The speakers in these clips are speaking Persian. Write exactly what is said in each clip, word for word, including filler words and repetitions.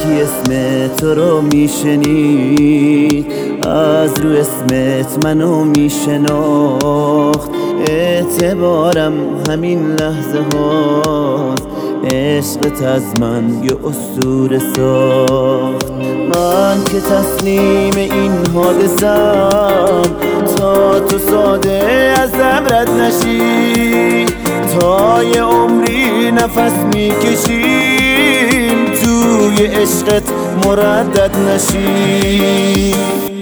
کی اسم تو رو میشنید از رو اسمت منو میشناخت. اعتبارم همین لحظه هاست، عشقت از من یه اسطوره ساخت. من که تسلیم این حادثم تا تو ساده ازم رد نشی، تا یه عمری نفس میکشیم توی عشقت مردد نشی.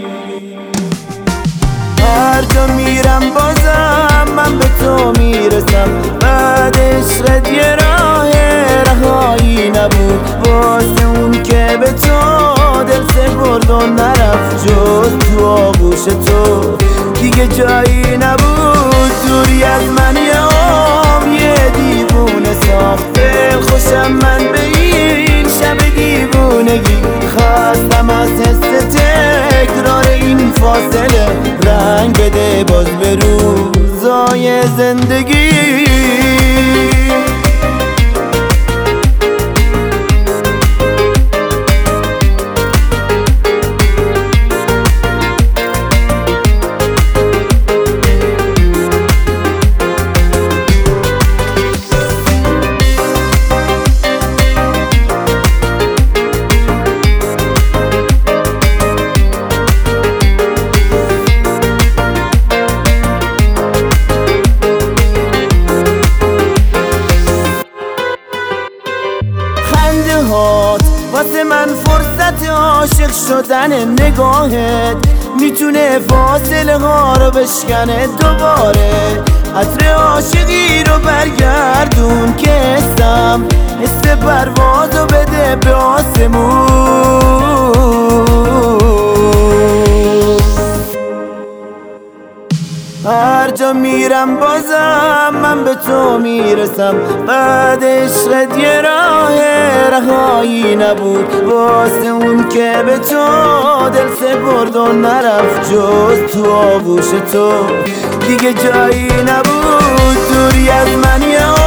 هر جا میرم بازم من به تو میرسم، بعد عشقت یه راه رهایی نبود واسه اون که به تو دل سپرد و نرفت جز تو آغوش تو دیگه جایی نبود. دوری از من یه عمر یه دیوونه ساخت، دل خوشم من به این شب دیوونگی، خواستم از حس تکرار این فاصله رنگ بده باز به روزای زندگی. واسه من فرصت عاشق شدن نگاهت میتونه فاصله ها رو بشکنه دوباره. عطر عاشقی رو برگردون که حسم حس پروازو بده به آسمون. هر جا میرم بازم من به تو میرسم، بعد عشقت یه راه رهایی نبود واسه اون که به تو دل سپرد و نرفت جز تو آغوش تو دیگه جایی نبود. دوری از من یه